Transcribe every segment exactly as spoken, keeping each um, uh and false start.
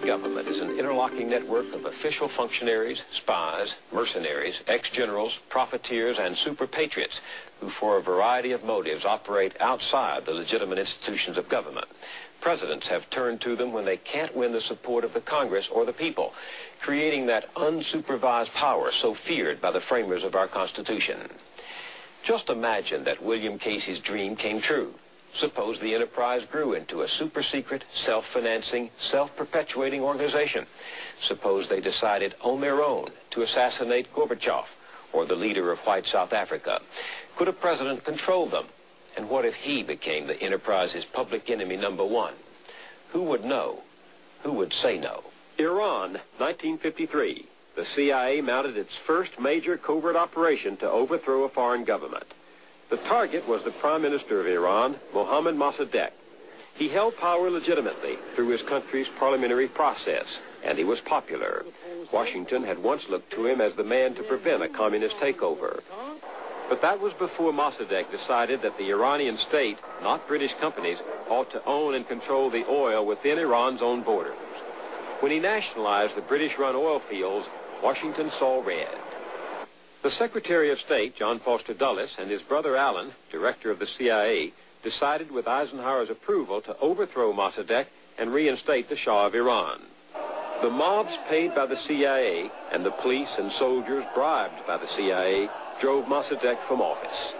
government is an interlocking network of official functionaries, spies, mercenaries, ex-generals, profiteers, and super patriots who, for a variety of motives, operate outside the legitimate institutions of government. Presidents have turned to them when they can't win the support of the Congress or the people, creating that unsupervised power so feared by the framers of our Constitution. Just imagine that William Casey's dream came true. Suppose the enterprise grew into a super-secret, self-financing, self-perpetuating organization. Suppose they decided on their own to assassinate Gorbachev or the leader of white South Africa. Could a president control them? And what if he became the enterprise's public enemy number one? Who would know? Who would say no? Iran, nineteen fifty-three. The C I A mounted its first major covert operation to overthrow a foreign government. The target was the Prime Minister of Iran, Mohammad Mossadegh. He held power legitimately through his country's parliamentary process, and he was popular. Washington had once looked to him as the man to prevent a communist takeover. But that was before Mossadegh decided that the Iranian state, not British companies, ought to own and control the oil within Iran's own borders. When he nationalized the British-run oil fields, Washington saw red. The Secretary of State, John Foster Dulles, and his brother Alan, director of the C I A, decided with Eisenhower's approval to overthrow Mossadegh and reinstate the Shah of Iran. The mobs paid by the C I A and the police and soldiers bribed by the C I A drove Mossadegh from office.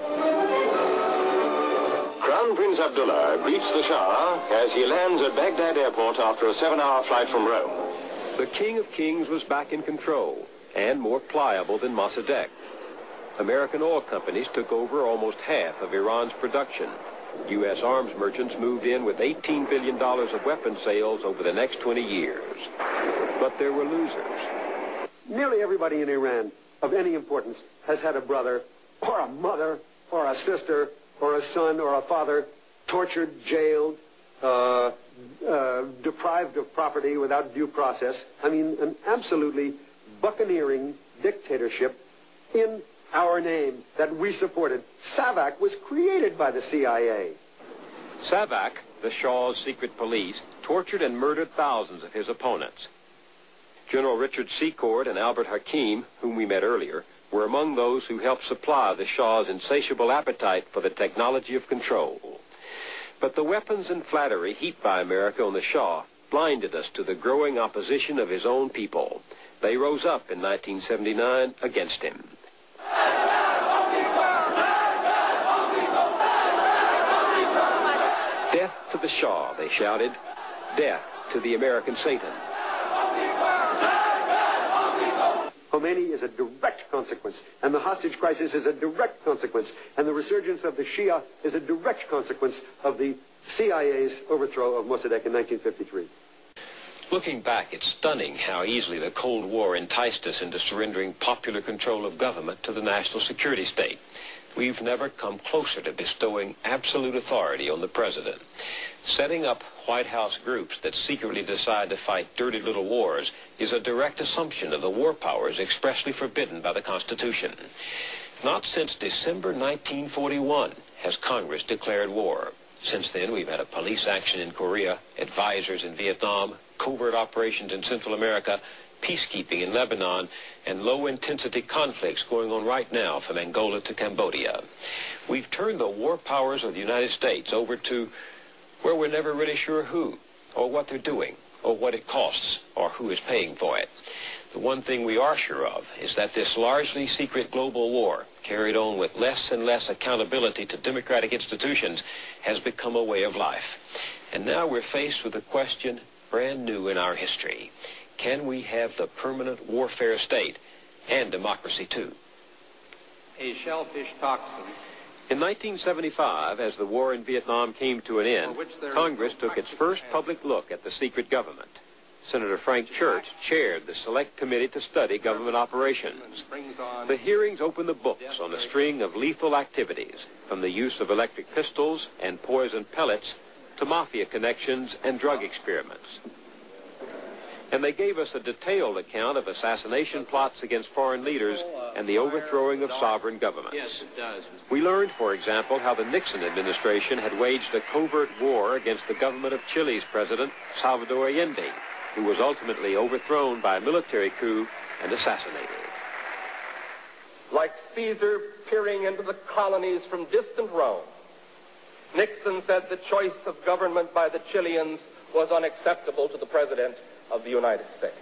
Crown Prince Abdullah greets the Shah as he lands at Baghdad airport after a seven-hour flight from Rome. The King of Kings was back in control and more pliable than Mossadegh. American oil companies took over almost half of Iran's production. U S arms merchants moved in with eighteen billion dollars of weapons sales over the next twenty years. But there were losers. Nearly everybody in Iran of any importance has had a brother or a mother or a sister or a son or a father tortured, jailed, uh, uh, deprived of property without due process. I mean, an absolutely buccaneering dictatorship in our name that we supported. SAVAK was created by the C I A. SAVAK, the Shah's secret police, tortured and murdered thousands of his opponents. General Richard Secord and Albert Hakim, whom we met earlier, were among those who helped supply the Shah's insatiable appetite for the technology of control. But the weapons and flattery heaped by America on the Shah blinded us to the growing opposition of his own people. They rose up in nineteen seventy-nine against him. Death to the Shah, they shouted. Death to the American Satan. Khomeini is a direct consequence, and the hostage crisis is a direct consequence, and the resurgence of the Shia is a direct consequence of the C I A's overthrow of Mossadegh in nineteen fifty-three. Looking back, it's stunning how easily the Cold War enticed us into surrendering popular control of government to the national security state. We've never come closer to bestowing absolute authority on the president. Setting up White House groups that secretly decide to fight dirty little wars is a direct assumption of the war powers expressly forbidden by the Constitution. Not since December nineteen forty-one has Congress declared war. Since then, we've had a police action in Korea, advisors in Vietnam, covert operations in Central America, peacekeeping in Lebanon, and low-intensity conflicts going on right now from Angola to Cambodia. We've turned the war powers of the United States over to where we're never really sure who, or what they're doing, or what it costs, or who is paying for it. The one thing we are sure of is that this largely secret global war, carried on with less and less accountability to democratic institutions, has become a way of life. And now we're faced with a question brand new in our history. Can we have the permanent warfare state and democracy too? A shellfish toxin. In nineteen seventy-five, as the war in Vietnam came to an end, Congress took its first public look at the secret government. Senator Frank Church chaired the Select Committee to study government operations. The hearings opened the books on a string of lethal activities, from the use of electric pistols and poison pellets to mafia connections and drug experiments. And they gave us a detailed account of assassination plots against foreign leaders and the overthrowing of sovereign governments. Yes, it does. We learned, for example, how the Nixon administration had waged a covert war against the government of Chile's president, Salvador Allende, who was ultimately overthrown by a military coup and assassinated. Like Caesar peering into the colonies from distant Rome, Nixon said the choice of government by the Chileans was unacceptable to the President of the United States.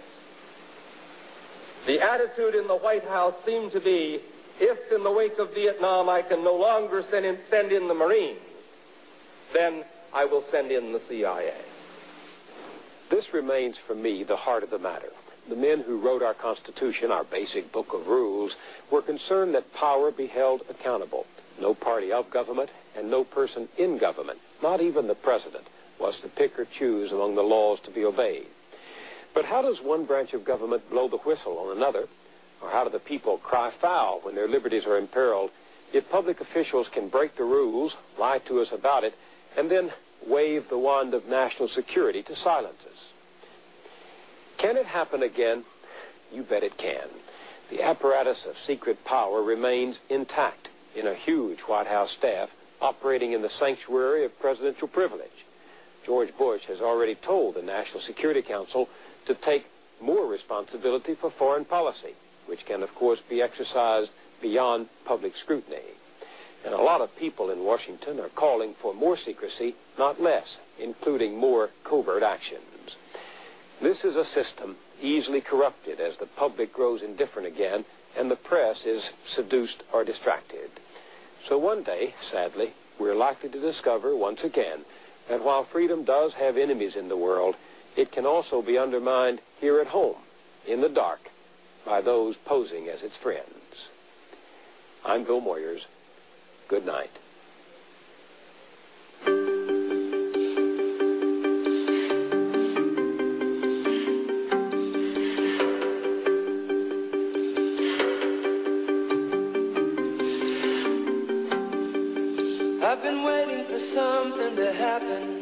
The attitude in the White House seemed to be, if in the wake of Vietnam I can no longer send in, send in the Marines, then I will send in the C I A. This remains for me the heart of the matter. The men who wrote our Constitution, our basic book of rules, were concerned that power be held accountable. No party of government and no person in government, not even the president, was to pick or choose among the laws to be obeyed. But how does one branch of government blow the whistle on another? Or how do the people cry foul when their liberties are imperiled if public officials can break the rules, lie to us about it, and then wave the wand of national security to silence us? Can it happen again? You bet it can. The apparatus of secret power remains intact in a huge White House staff operating in the sanctuary of presidential privilege. George Bush has already told the National Security Council to take more responsibility for foreign policy, which can, of course, be exercised beyond public scrutiny. And a lot of people in Washington are calling for more secrecy, not less, including more covert actions. This is a system easily corrupted as the public grows indifferent again and the press is seduced or distracted. So one day, sadly, we're likely to discover once again that while freedom does have enemies in the world, it can also be undermined here at home, in the dark, by those posing as its friends. I'm Bill Moyers. Good night. I've been waiting for something to happen.